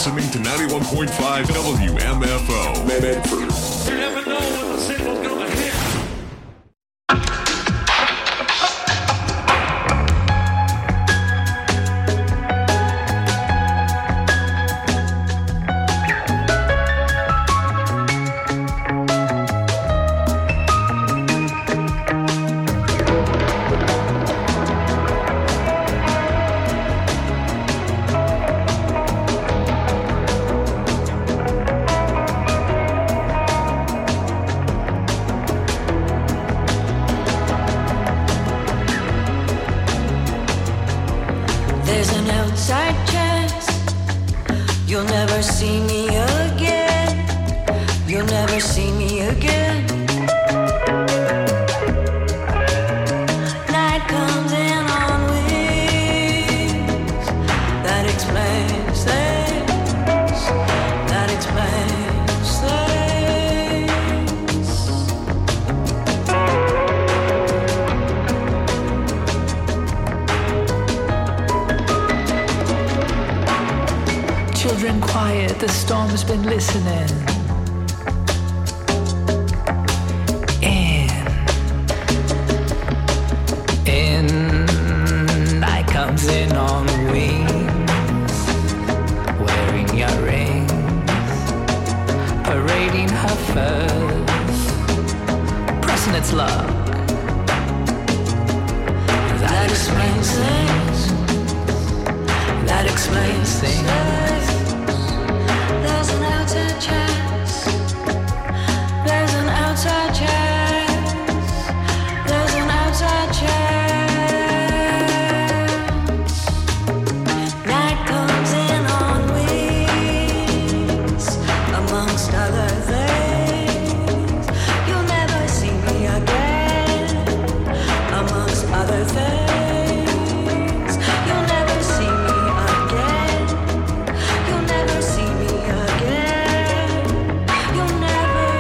listening to 91.5 WMFO. Medford. You never know when the signal's gonna hit. You'll never see me again. You'll never see me again. Night comes in on wings. That explains things. That explains things. Children quiet, the storm's been listening. In, night comes in on wings, wearing earrings, parading her furs, pressing its luck. That explains things. That explains things. There's an outside chance. There's an outside chance. There's an outside chance. Night comes in on wings, amongst other things. You'll never see me again, amongst other things. You'll never see me again. You'll never see me again. You'll never.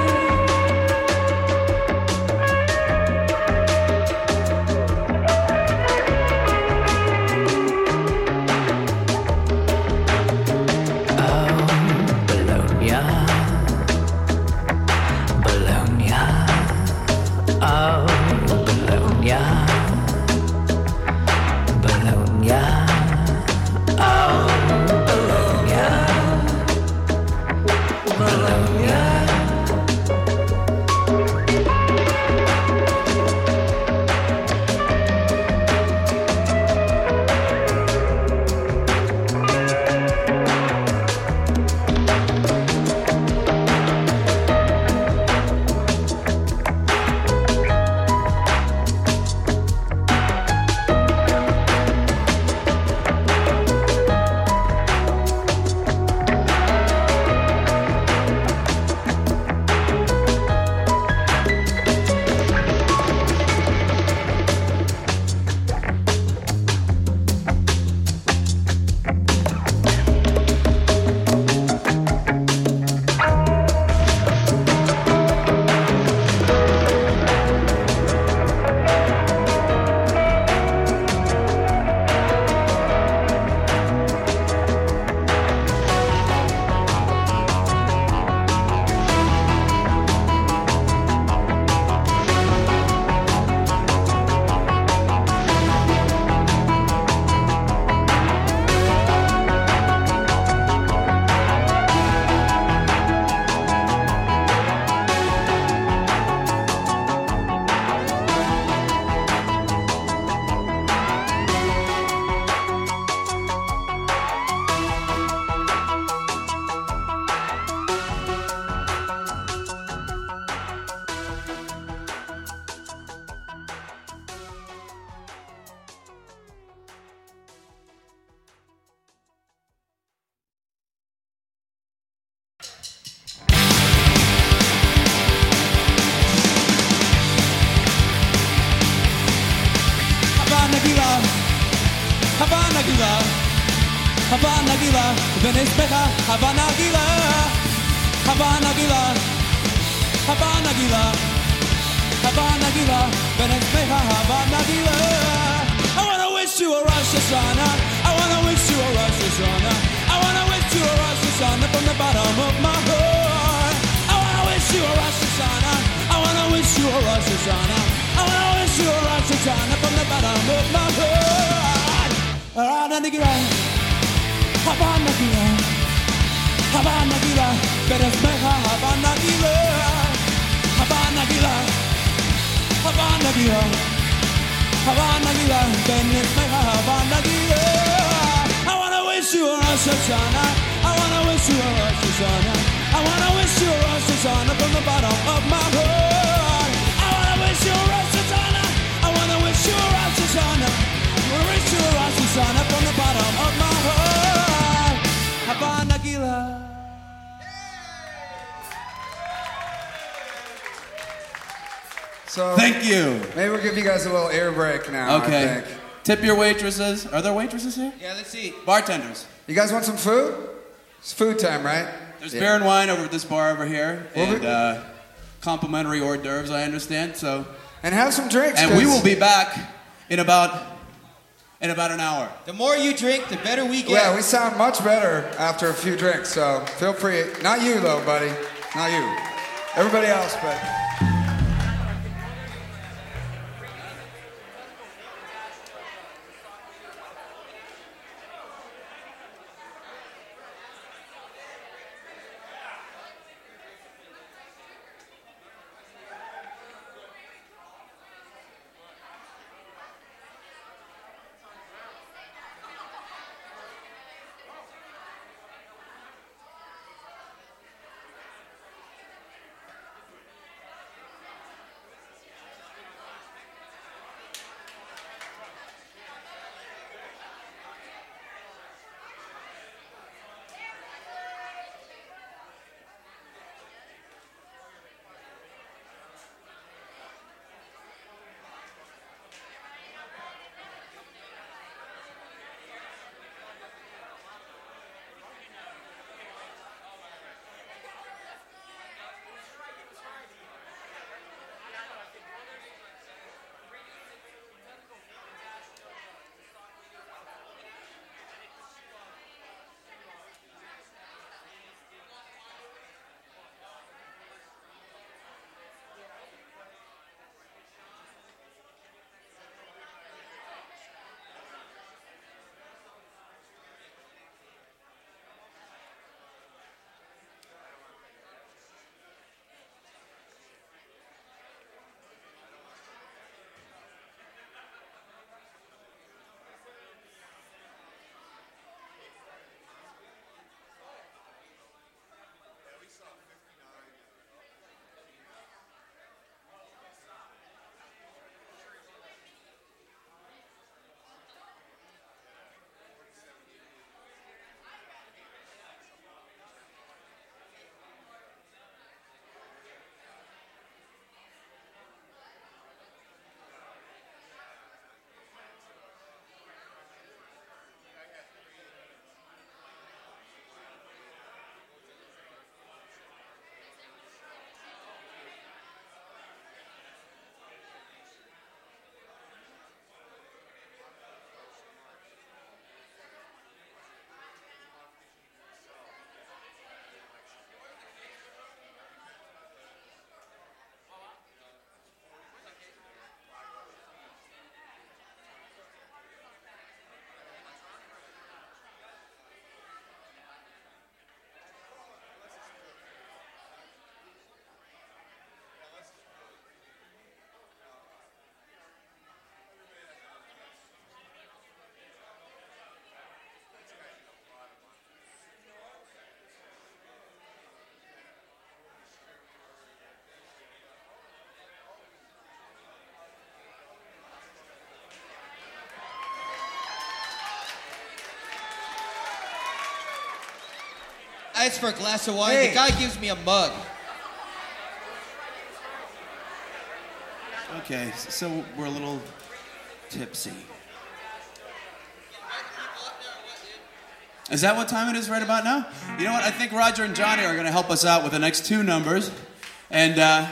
Havana Gila, Havana Gila, Venezuela, Havana Gila, Havana Gila, Havana Gila, Havana Gila, Venezuela, Havana Gila. I wanna wish you a Rosh Hashanah. I wanna wish you a Rosh Hashanah. I wanna wish you a Rosh Hashanah. Hashanah. I wanna wish you a Rosh Hashanah from the bottom of my heart. Havana Nagila, Havana Nagila, Havana Nagila, Beresmecha, Havana Nagila, Havana Nagila, Havana Nagila, Havana Nagila, Beresmecha, Havana Nagila. I wanna wish you a Rosh Hashanah. I wanna wish you a Rosh Hashanah. I wanna wish you a Rosh Hashanah from the bottom of my heart. I wanna wish you a Rosh Hashanah. I wanna wish you a Rosh Hashanah. I wanna wish you a Rosh Hashanah from the bottom of my heart. Havana Nagila. So Thank you. maybe we'll give you guys a little air break now. Okay. I think. Tip your waitresses. Are there waitresses here? Yeah, let's see. Bartenders. You guys want some food? It's food time, right? There's beer and wine over at this bar over here, Well, and complimentary hors d'oeuvres, I understand. So, And have some drinks. and we 'cause- will be back in about an hour. The more you drink, the better we get. Yeah, we sound much better after a few drinks, so feel free. Not you, though, buddy. Not you. Everybody else, but... I asked for a glass of wine. Hey. The guy gives me a mug. Okay, so we're a little tipsy. Is that what time it is right about now? You know what? I think Roger and Johnny are going to help us out with the next two numbers. And I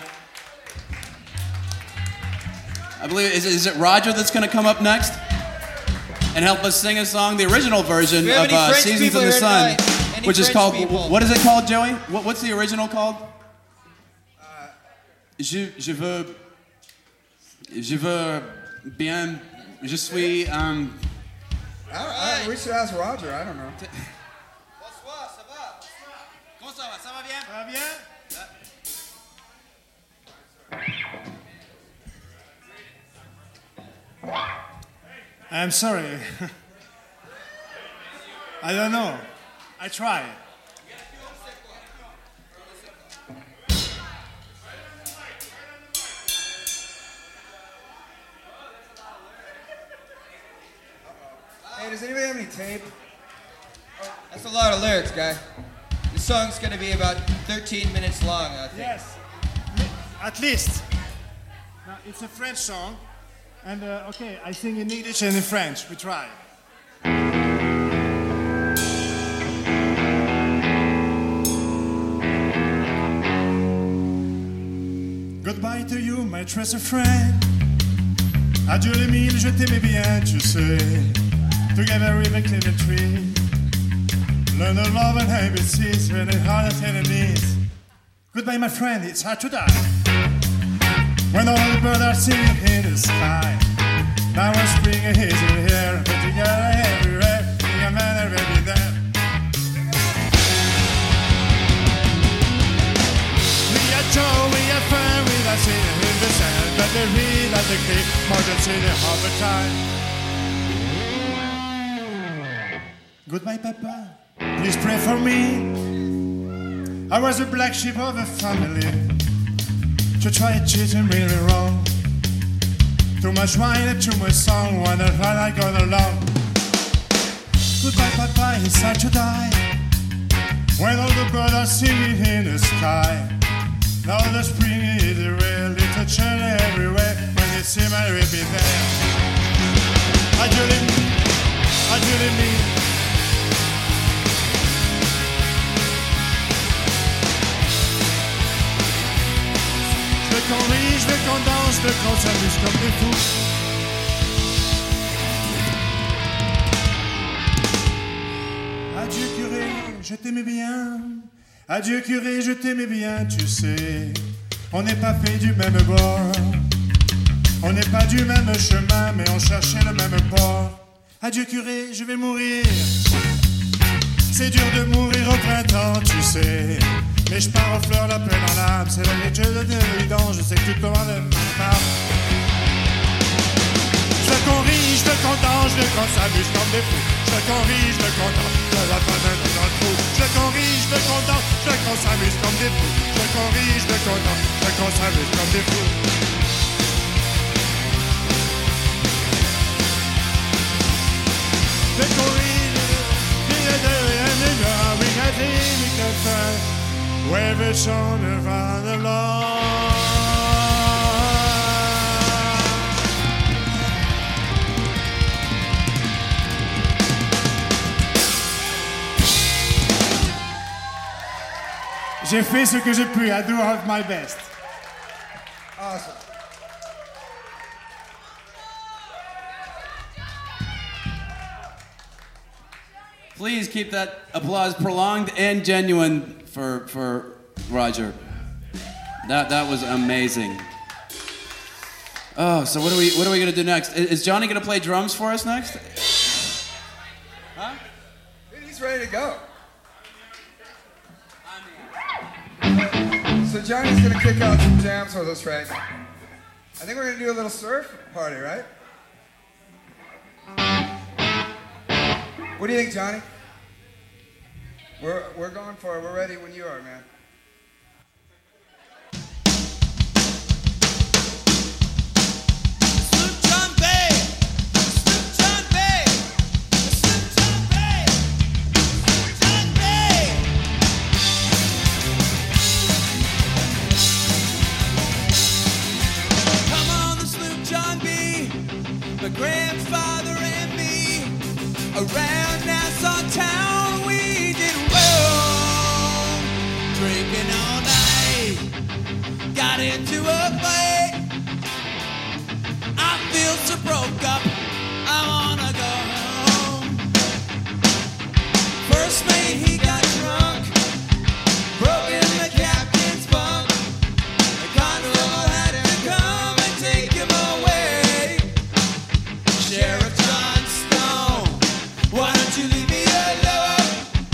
believe, is it Roger that's going to come up next? And help us sing a song, the original version Do we have of any French Seasons people in the here Sun, tonight? Any which is French called, people? what is it called, Joey? What's the original called? Je veux... Je veux bien. Je suis. We should ask Roger. I don't know. Bonsoir, ça va? Comment ça va? Ça va bien? Ça va bien? I'm sorry. I don't know. I try. Hey, does anybody have any tape? That's a lot of lyrics, guy. This song's gonna be about 13 minutes long, I think. Yes, at least. Now, it's a French song. And, okay, I sing in English and in French. We try. Goodbye to you, my trusted friend. Adieu les mille, je t'aimais bien, tu sais. Together we make little tree. Learn to love and ABCs when it's hard as enemies. Goodbye, my friend, it's hard to die. When all the birds are singing in the sky. Now we're spring is here, but together everywhere. Being a man already there. We are joy, we are fun, we are singing in the sand. But they read at the key, more than singing all the time. Goodbye, Papa. Please pray for me. I was a black sheep of the family. To try to cheat and really wrong. Too much wine and too much song. Wonder how I got along. Goodbye, Papa. It's hard to die. When all the birds are singing in the sky. Now the spring is real. Little children everywhere. When they see my baby there. Adieu les nuits. Adieu les nuits. Je veux qu'on rit, je veux qu'on danse, je veux qu'on s'amuse comme des fous. Adieu curé, je t'aimais bien. Adieu curé, je t'aimais bien, tu sais. On n'est pas fait du même bord. On n'est pas du même chemin, mais on cherchait le même port. Adieu curé, je vais mourir. C'est dur de mourir au printemps, tu sais. Mais je pars aux fleurs, la paix dans l'âme. C'est la vérité de l'évidence, je sais que tu commandes ma part. Je veux qu'on rit, je veux qu'on danse, je veux qu'on s'amuse comme des fous. Je veux qu'on rit, je veux qu'on danse, je veux pas même dans le trou. Je veux qu'on rit, je veux qu'on danse, je veux qu'on s'amuse comme des fous. Je veux qu'on rit, je veux qu'on danse, je veux qu'on s'amuse comme des fous. Je veux qu'on rit, we can dream, we can fly. Wave it on around the lawn. J'ai fait ce que j'ai pu. I do have my best. Awesome. Please keep that applause prolonged and genuine for Roger. That was amazing. Oh, so what are we gonna do next? Is Johnny gonna play drums for us next? Huh? He's ready to go. So Johnny's gonna kick out some jams with us right now. I think we're gonna do a little surf party, right? What do you think, Johnny? We're going for it. We're ready when you are, man. Grandfather and me around Nassau town we did roam, drinking all night, got into a fight. I feel so broke up, I wanna go home. First mate he got drunk, broke in the captain's bunk. The constable had to come and take him away. Sheriff John Stone, why don't you leave me alone?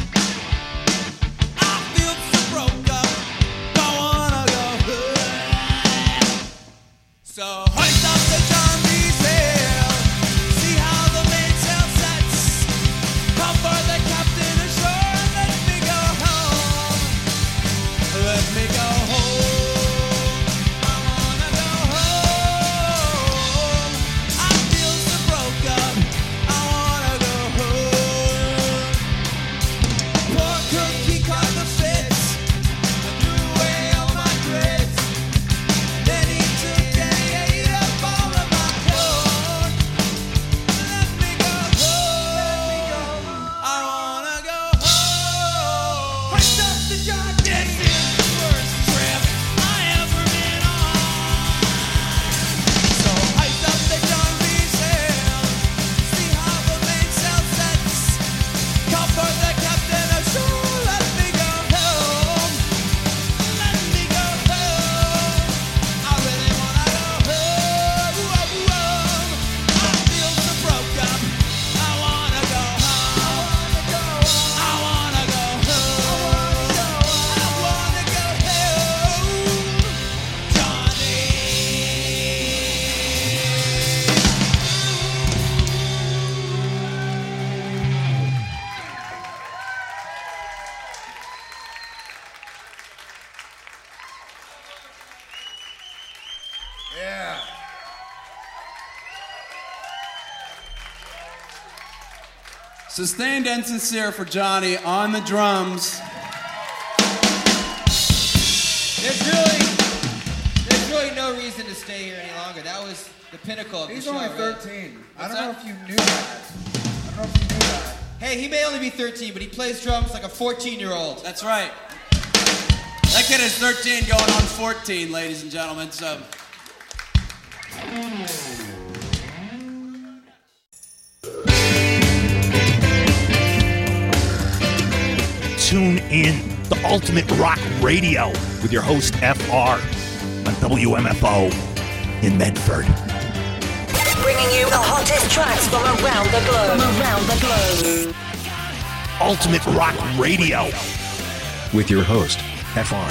I feel so broke up, don't wanna go home. So hoist up the John B. sail, see how the mainsail sets. Come for the captain ashore, let me go home. Let me go home. I wanna go home. I feel so broke up, I wanna go home. Poor cook, he caught the fits, and threw away all my grits. Then he took and he ate up all of my clothes. Let me go home. I wanna go home. Hoist up the John. This is the worst trip I ever been on. So hoist up the John B. sail, see how the mainsail sets. Come for the captain ashore, let me go home. Let me go home. I really wanna go home. I feel so broke up, I wanna go home. I wanna go home. I wanna go home. Johnny. Yeah. Sustained and sincere for Johnny on the drums. There's really no reason to stay here any longer. That was the pinnacle of He's the show. only right? 13. I What's don't know that? if you knew that. Hey, he may only be 13, but he plays drums like a 14-year-old. That's right. That kid is 13 going on 14, ladies and gentlemen. So Tune in the Ultimate Rock Radio with your host FR on WMFO in Medford. Bringing you the hottest tracks from around the globe. Ultimate Rock Radio with your host FR.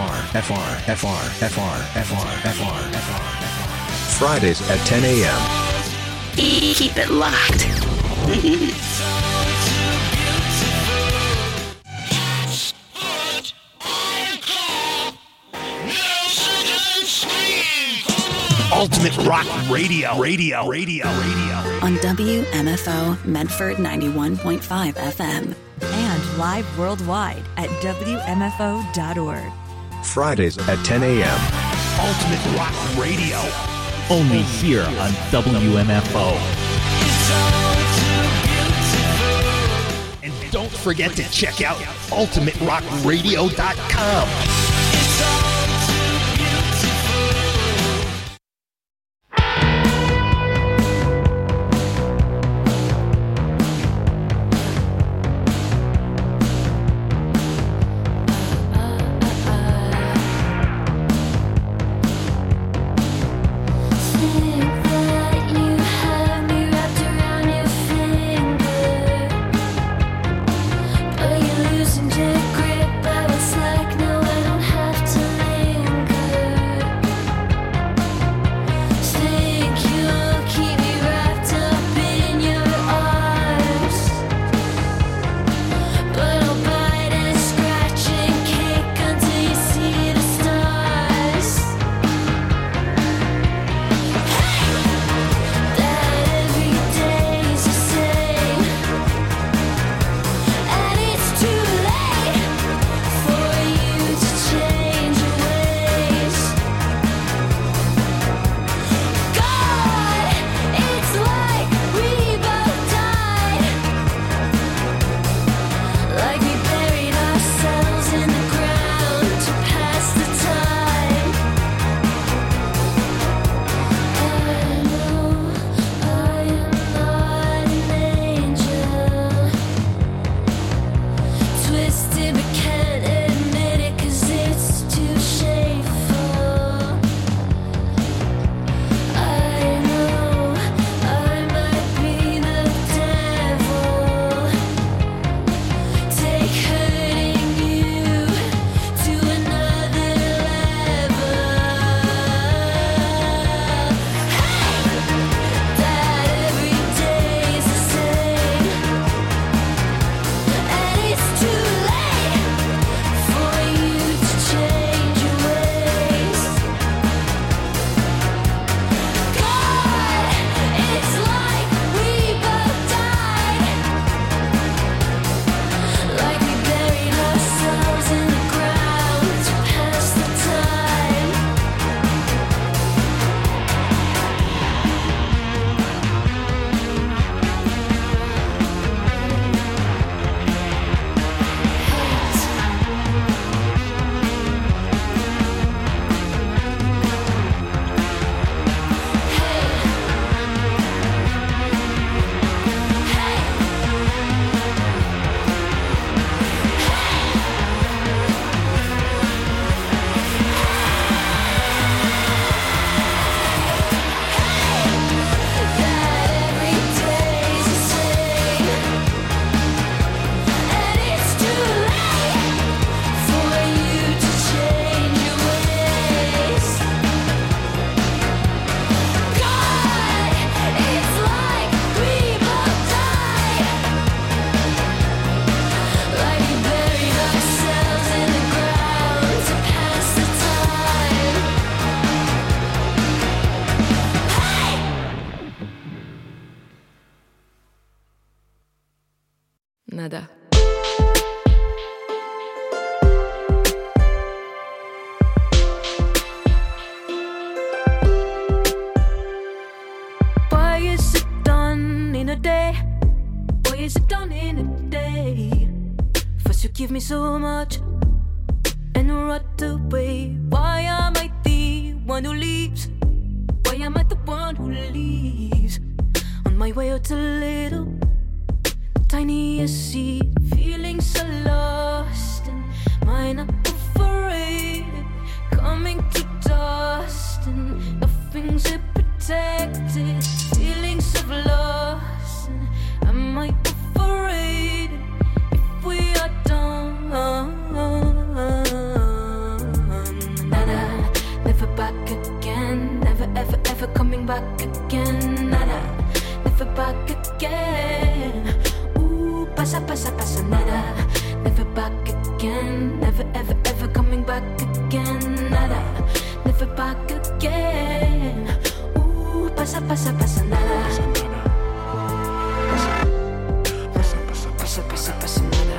Fridays at 10 a.m. Keep it locked. Ultimate Rock Radio. On WMFO Medford 91.5 FM. And live worldwide at WMFO.org. Fridays at 10 a.m. Ultimate Rock Radio. Only here on WMFO. And don't forget to check out UltimateRockRadio.com. But you're losing your grip, but it's like no, I don't nada. Why is it done in a day? Why is it done in a day? First you give me so much and right away. Why am I the one who leaves? Why am I the one who leaves? On my way out a little tiniest seed, feeling so lost and mine up overrated, coming to dust and nothing's protected, feelings of loss and am I overrated if we are done? Nada, never back again, never ever ever coming back again. Nada, never back again. Ooh, pasa pasa pasa nada, never back again, never ever ever coming back again. Nada, never back again. Ooh, pasa pasa pasa nada. Pasa pasa pasa nada.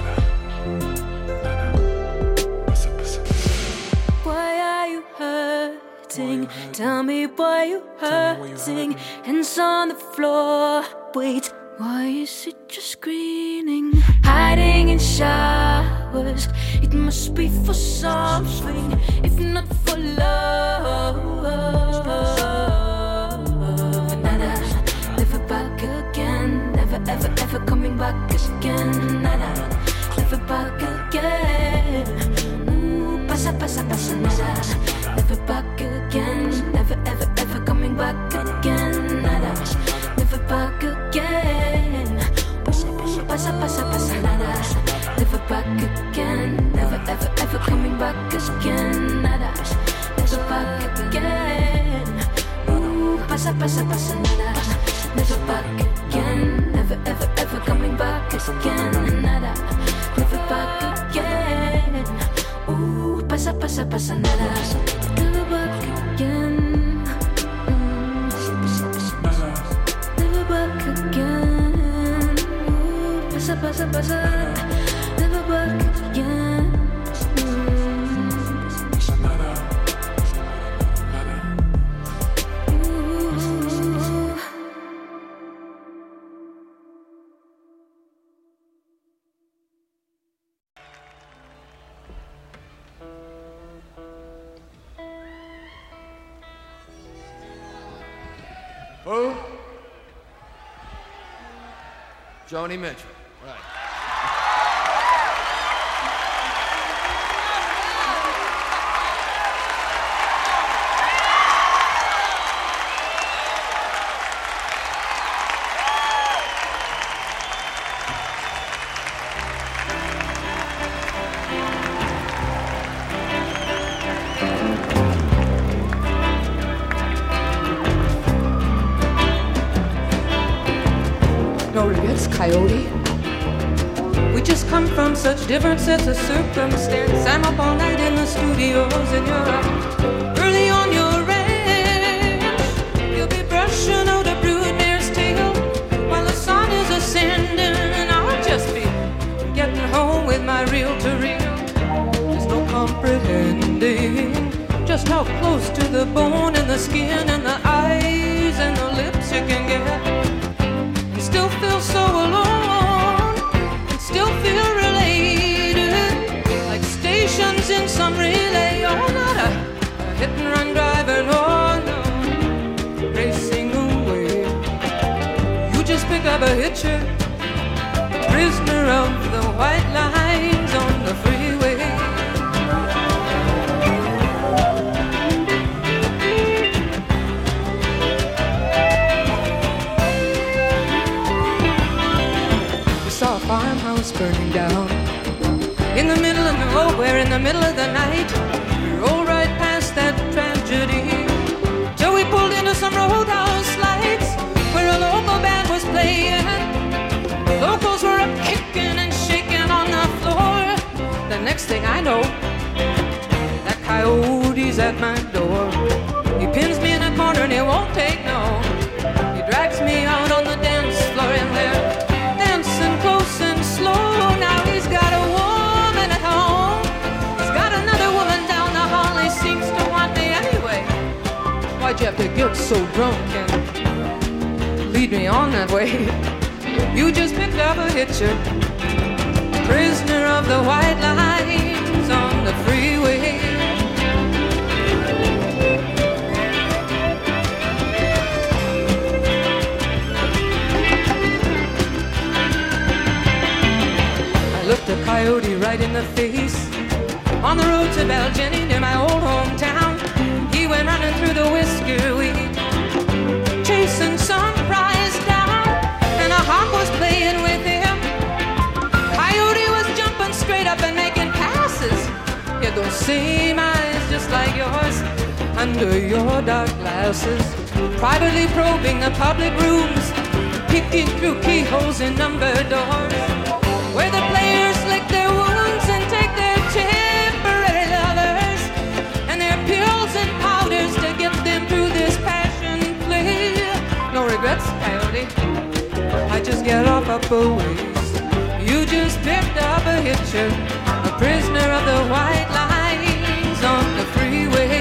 Why are you hurting? Tell me why you hurting. Hands on the floor. Wait, why is it just screaming? Hiding in showers. It must be for something, if not for love. Nada, never back again, never ever ever coming back again. Nada, never back again. Ooh, pasa pasa pasa nada, never back again, never ever ever coming back again. Nada, never back again. Ooh, pasa pasa pasa nada, never back again, never ever ever coming back again. Nada, never back again. Ooh, pasa pasa pasa nada, never back again, never ever ever coming back again. Nada, never back again. Ooh, pasa pasa pasa nada, never back again. Never back again. Ooh, pasa pasa pasa, never back again. Who? Joni Mitchell. Right. No regrets, Coyote. We just come from such different sets of circumstance. I'm up all night in the studios and you're up early on your ranch. You'll be brushing out a broodmare's tail while the sun is ascending, and I'll just be getting home with my reel-to-reel. There's no comprehending just how close to the bone and the skin and the eyes and the lips you can get. Still feel so alone, and still feel related, like stations in some relay. Oh, not a hit and run driver, no, no, racing away. You just pick up a hitcher, prisoner of the white lines on the freeway. Farmhouse burning down in the middle of nowhere, in the middle of the night. We rolled right past that tragedy till we pulled into some roadhouse lights where a local band was playing. The locals were up kicking and shaking on the floor. The next thing I know, that coyote's at my door. He pins me in a corner and he won't take no. He drags me out on the dance floor and they're dancing close and get so drunk and lead me on that way. You just picked up a hitcher, prisoner of the white lines on the freeway. I looked a coyote right in the face on the road to Belgeny near my old hometown. He went running through the whisker weed, chasing some prize down, and a hawk was playing with him. Coyote was jumping straight up and making passes. He had those same eyes just like yours under your dark glasses, privately probing the public rooms, peeking through keyholes in numbered doors, where the players lick their wounds and take their temporary lovers and their pills and powders to get them through this passion play. No regrets, Coyote, I just get off up a ways. You just picked up a hitcher, a prisoner of the white lines on the freeway.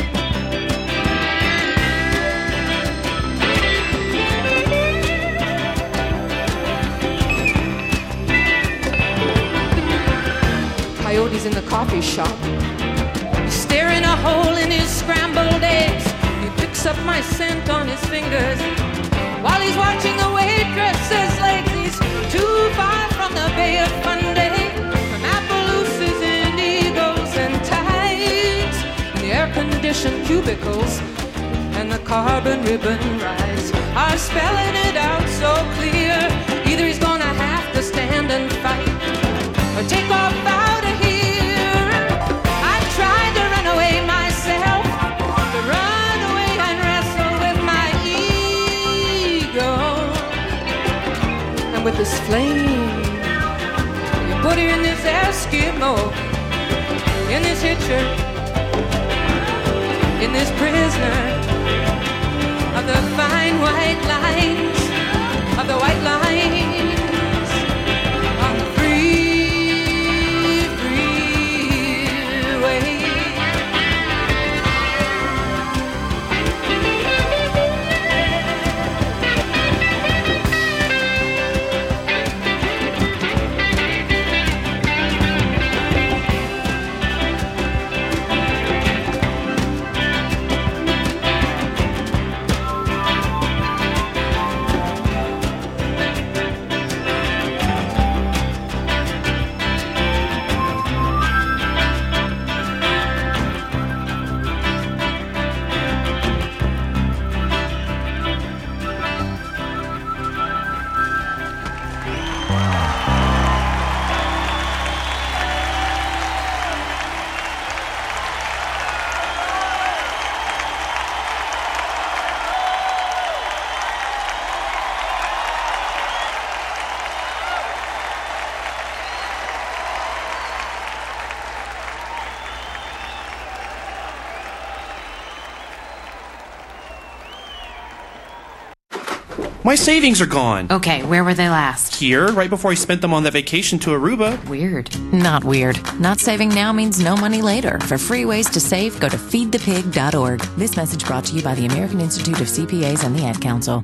Coyote's in the coffee shop. He's staring a hole in his scrambled eggs. He picks up my scent on his fingers while he's watching the waitress's legs. He's too far from the Bay of Fundy, from Appaloosas and eagles and tides, and the air-conditioned cubicles and the carbon ribbon rides are spelling it out so clear. Either he's gonna have to stand and fight or take off out of here. I tried to run away myself, to run away and wrestle with my ego. And with this flame, you put her in this Eskimo, in this hitcher, in this prisoner of the fine white lines, of the white lines, on the free, free way. My savings are gone. Okay, where were they last? Here, right before I spent them on that vacation to Aruba. Weird. Not weird. Not saving now means no money later. For free ways to save, go to feedthepig.org. This message brought to you by the American Institute of CPAs and the Ad Council.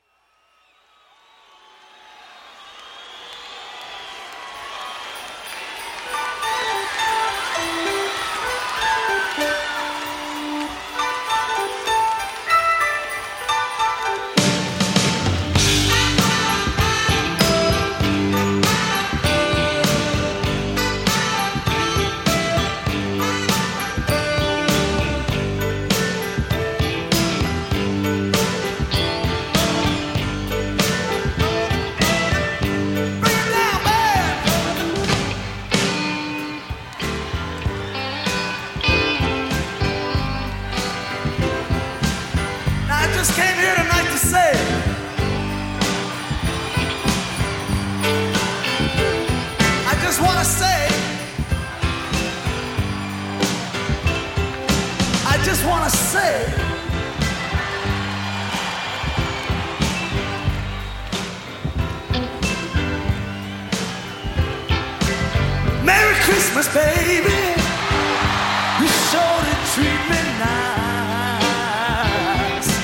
Christmas, baby. You sure did treat me nice.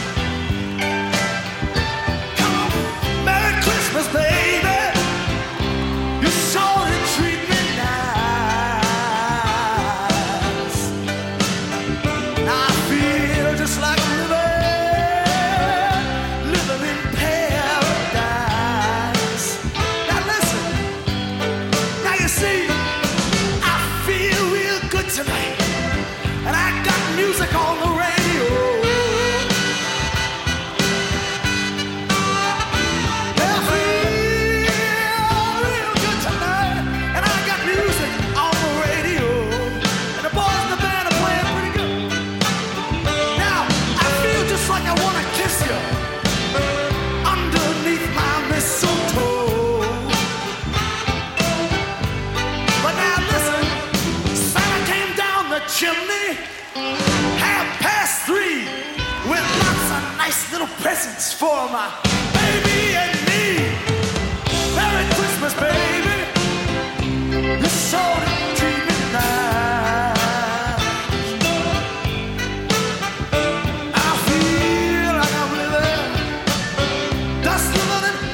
chimney, 3:30, with lots of nice little presents for my baby and me. Merry Christmas, baby. You sure did treat me nice. I feel like I'm living, just living in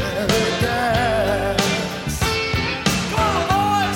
paradise. Come on, boys.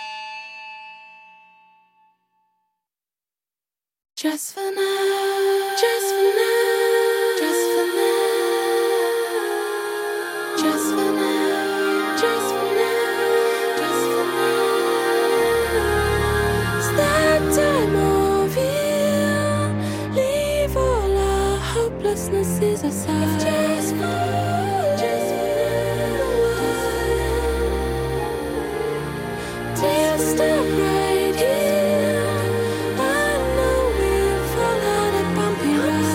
Just for now. Just for now, just for now, just for now, just for now, just for now. It's that time of year. Leave all our hopelessnesses aside. Just for now. Till stop right here. I know we'll fall out of bumpy roads.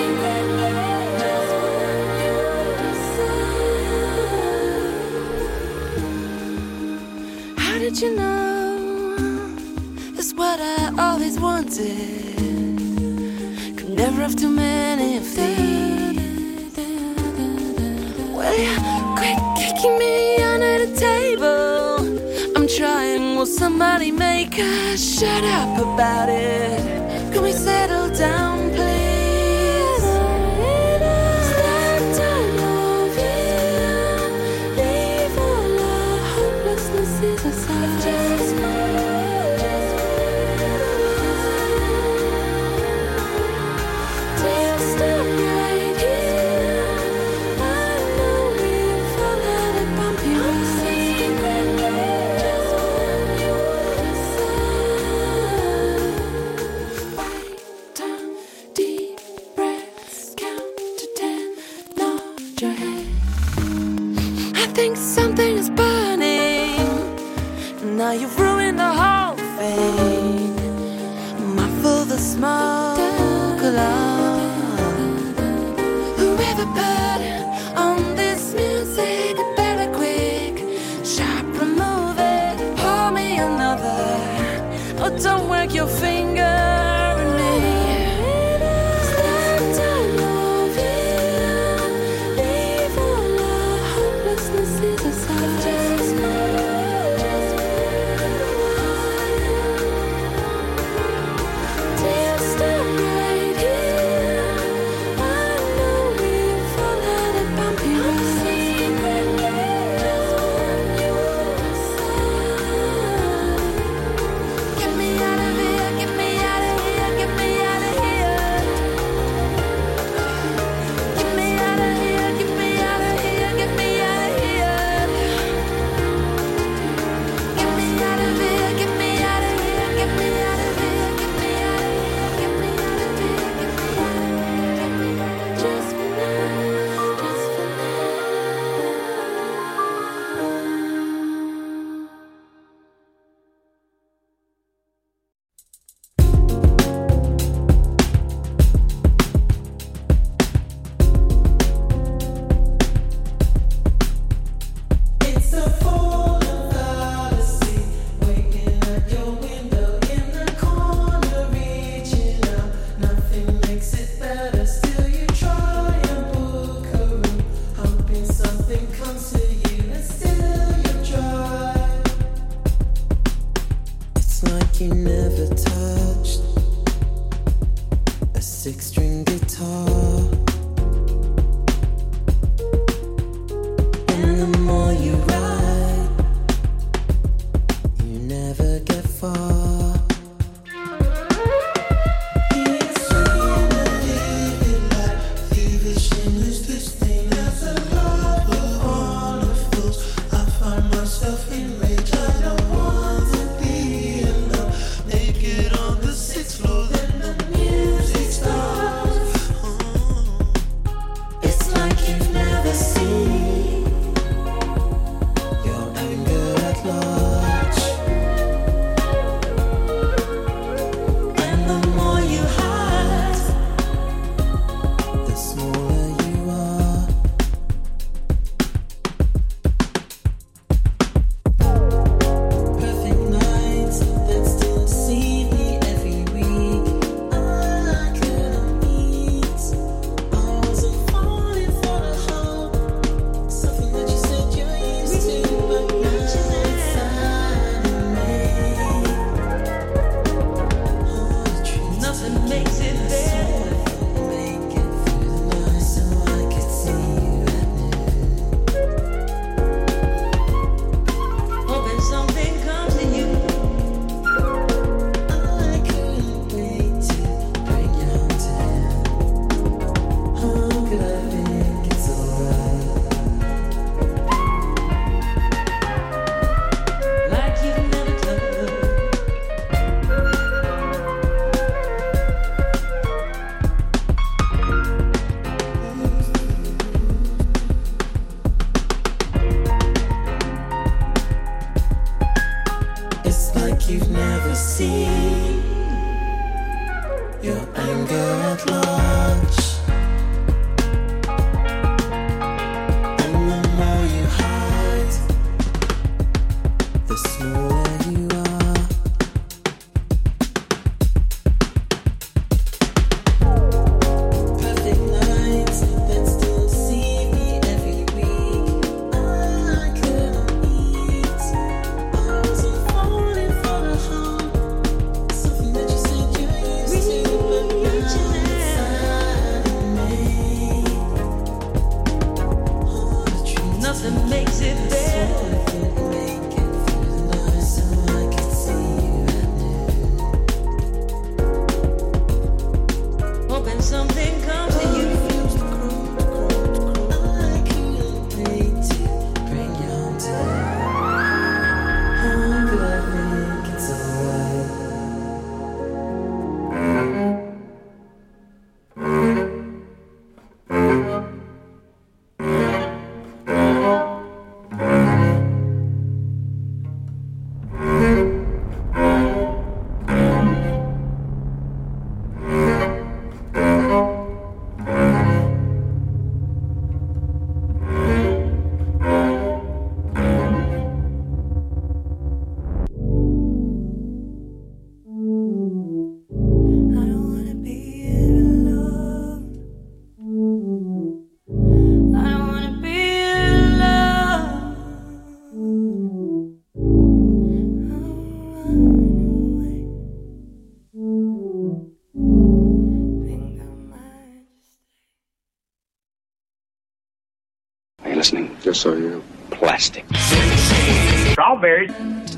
How did you know? It's what I always wanted. Could never have too many of these. Well, you quit kicking me under the table. I'm trying, will somebody make us shut up about it? Can we settle down, please? It's that time of year. Leave all our hopelessnesses aside. Just till stop right here. I know we'll fall out of bumpy roads. Something is burning. Now you've ruined the whole thing. Muffle the smoke alone. Whoever put on this music, better quick, sharp, remove it. Pour me another. Oh, don't work your finger at me. It's that time of year. Leave all our hopelessnesses aside. Till stop right here. I know we'll fall out of bumpy roads. Get me out of here, get me out of here, get me out of here. Get me out of here, get me out of here, get me out of here. Get me out of here, get me out of here, get me out of here, get me out of here, get me out of here, get me out of here. Just for now, just for It's a fallen fallacy, waiting at your window in the corner, reaching out. Nothing makes it better. Still, you try and book a room, hoping something comes to you, and still you try. It's like you never touched a six-string guitar. And the more you ride, you never get far. It's swinging a vivid light, thievish in this twisting. As a lover on the fools, I find myself enraged. I don't want to be alone. Make it you've never seen. Your anger at large. And the more you hide, the smaller you are. Perfect nights that still deceive me every week. I couldn't eat. I wasn't falling for the harm. Something that you said you used to, but now inside of me. All the trees Nothing makes it better. make it through the night so I could see you at noon. Hoping something comes to you. I couldn't wait to bring you home today. But I think it's alright. I don't wanna be alone. Are you listening? Yes, I am. Plastic. Strawberries.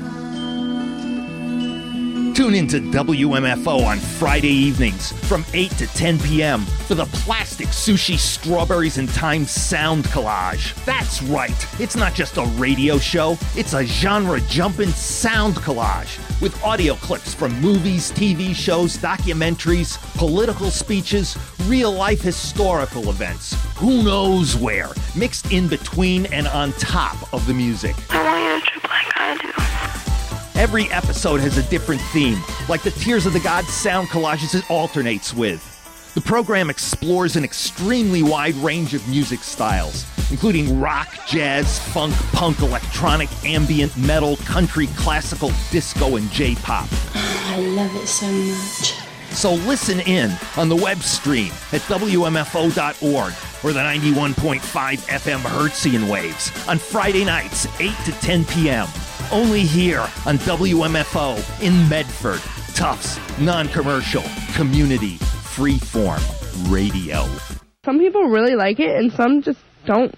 Tune into WMFO on Friday evenings from 8 to 10 p.m. for the Plastic Sushi Strawberries and Time Sound Collage. That's right, it's not just a radio show, it's a genre-jumping sound collage with audio clips from movies, TV shows, documentaries, political speeches, real-life historical events, who knows where, mixed in between and on top of the music. I want you to trip like I do. Every episode has a different theme, like the Tears of the Gods sound collages it alternates with. The program explores an extremely wide range of music styles, including rock, jazz, funk, punk, electronic, ambient, metal, country, classical, disco, and J-pop. I love it so much. So listen in on the web stream at WMFO.org or the 91.5 FM Hertzian waves on Friday nights, 8 to 10 p.m. Only here on WMFO in Medford. Tufts, non-commercial, community, freeform radio. Some people really like it and some just don't.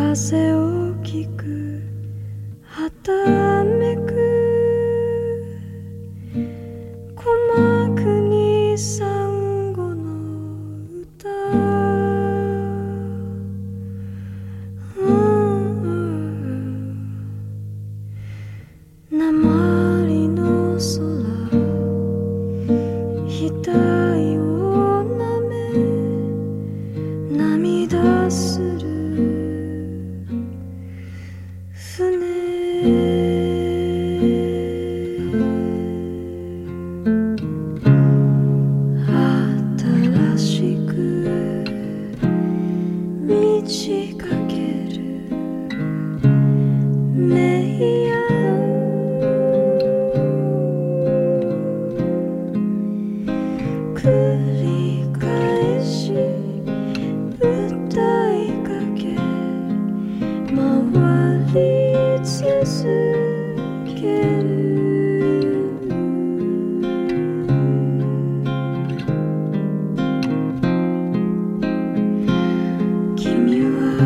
風を聞くはためく鼓膜にサンゴの歌鉛の空額をなめ涙する新しく満ちかける名や繰り返し歌いかけ回り続ける君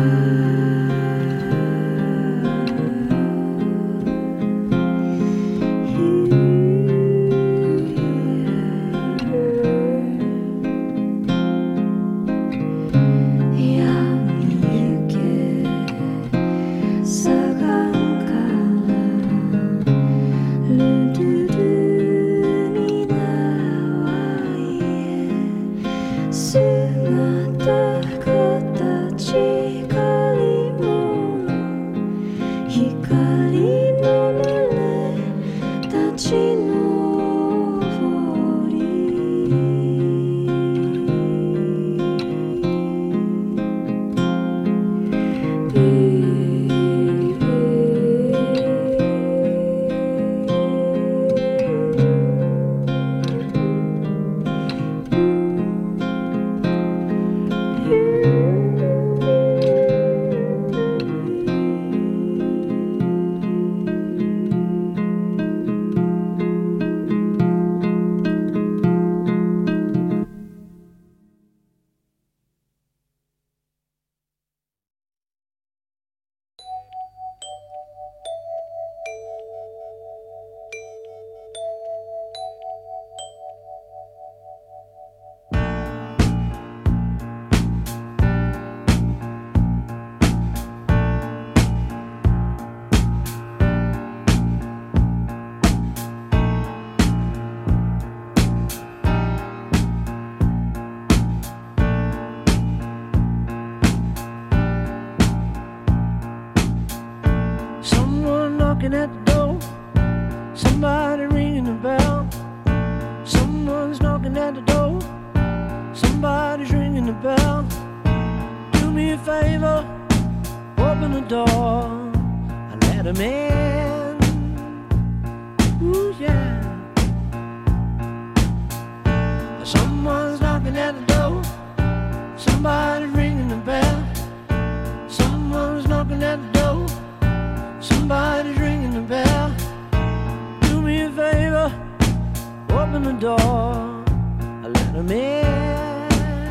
knocking at the door, somebody ringing the bell. Someone's knocking at the door, somebody's ringing the bell. Do me a favor, open the door and let him in. Ooh yeah. Someone's knocking at the door, somebody's ringing the bell. Someone's knocking at the door, somebody's ringing the bell. Do me a favor, open the door, let him in.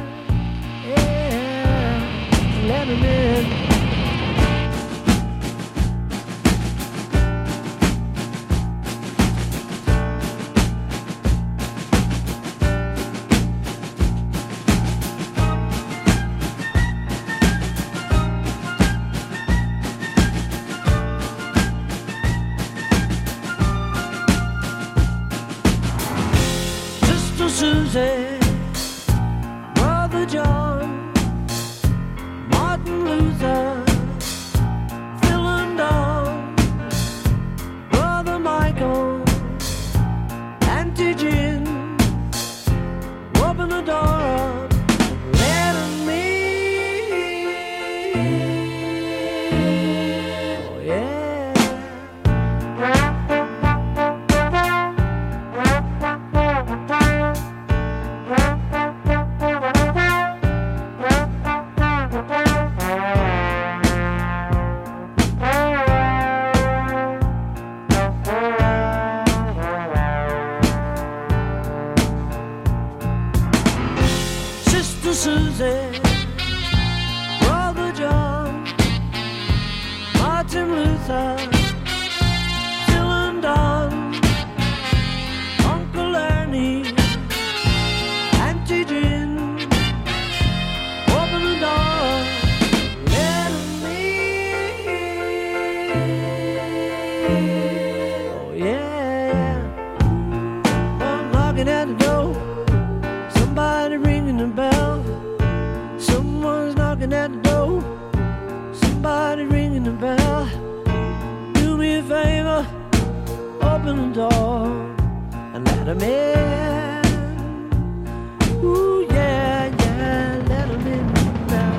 Yeah, let him in. Susie, Brother John, Martin Luther, Luther, Cylinder, Uncle Ernie, Auntie Jim, open the door, let 'em in. Oh yeah, I'm knocking at the door, somebody ringing the bell, someone's knocking at the door, somebody ringing the bell. Do me a favor, open the door and let 'em in. Ooh yeah, yeah, let 'em in now.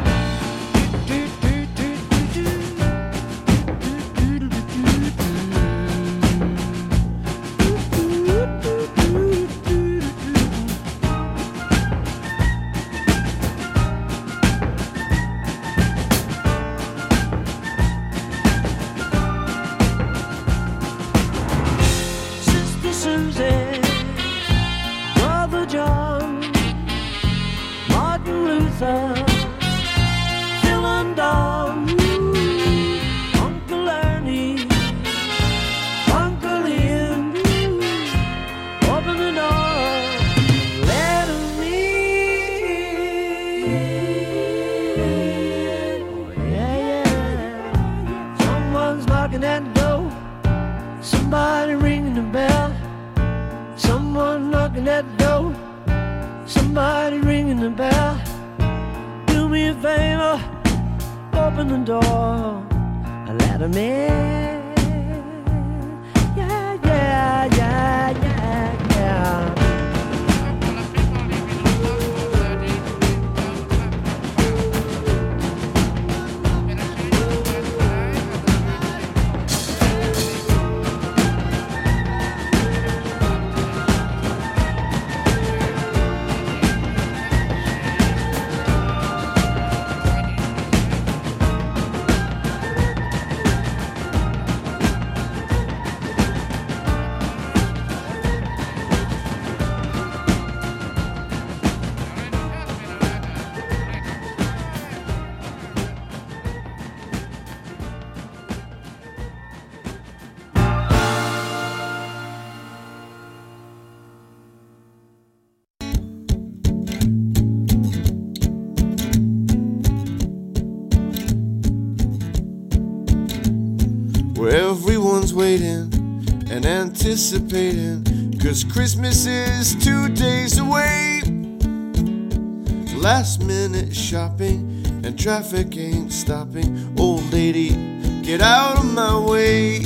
Sister Susie, Brother John, Martin Luther, Phil and Don, Uncle Ernie, Uncle Ian, open the door, let 'em in. Oh yeah, yeah, someone's knocking at the door, somebody ringing the bell, someone knocking at the door, somebody ringing the bell. Do me a favor, open the door and let 'em in. Yeah, yeah, yeah, yeah, yeah. Where everyone's waiting and anticipating, 'cause Christmas is 2 days away. Last minute shopping and traffic ain't stopping. Old lady, get out of my way.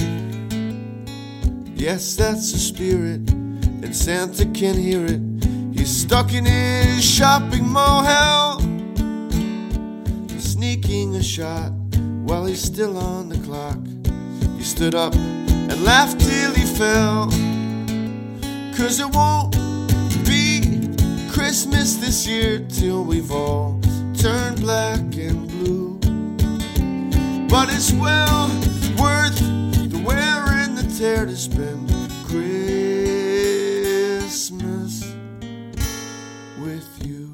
Yes, that's the spirit, and Santa can hear it. He's stuck in his shopping mall hell, sneaking a shot while he's still on the clock. He stood up and laughed till he fell, 'cause it won't be Christmas this year till we've all turned black and blue. But it's well worth the wear and the tear to spend Christmas with you.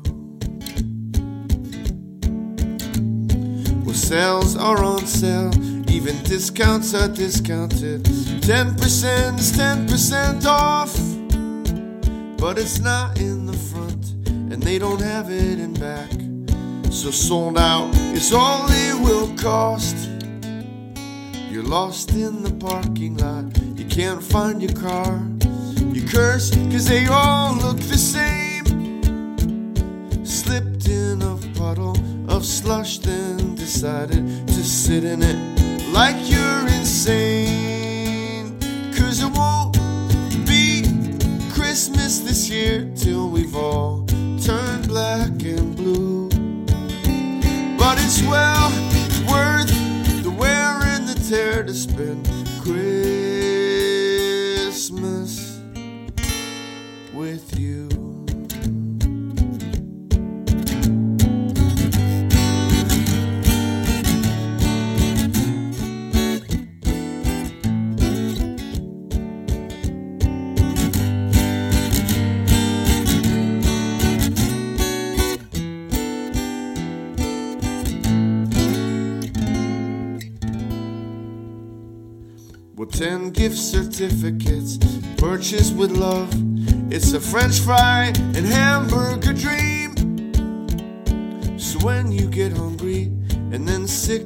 Well, sales are on sale, even discounts are discounted. 10%'s 10% off, but it's not in the front, and they don't have it in back. So sold out is all it will cost. You're lost in the parking lot, you can't find your car. You curse 'cause they all look the same. Slipped in a puddle of slush, then decided to sit in it like you're insane. 'Cause it won't be Christmas this year till we've all turned black and blue. But it's well worth the wear and the tear to spend Christmas with you. Well, 10 gift certificates purchased with love. It's a French fry and hamburger dream. So when you get hungry and then sick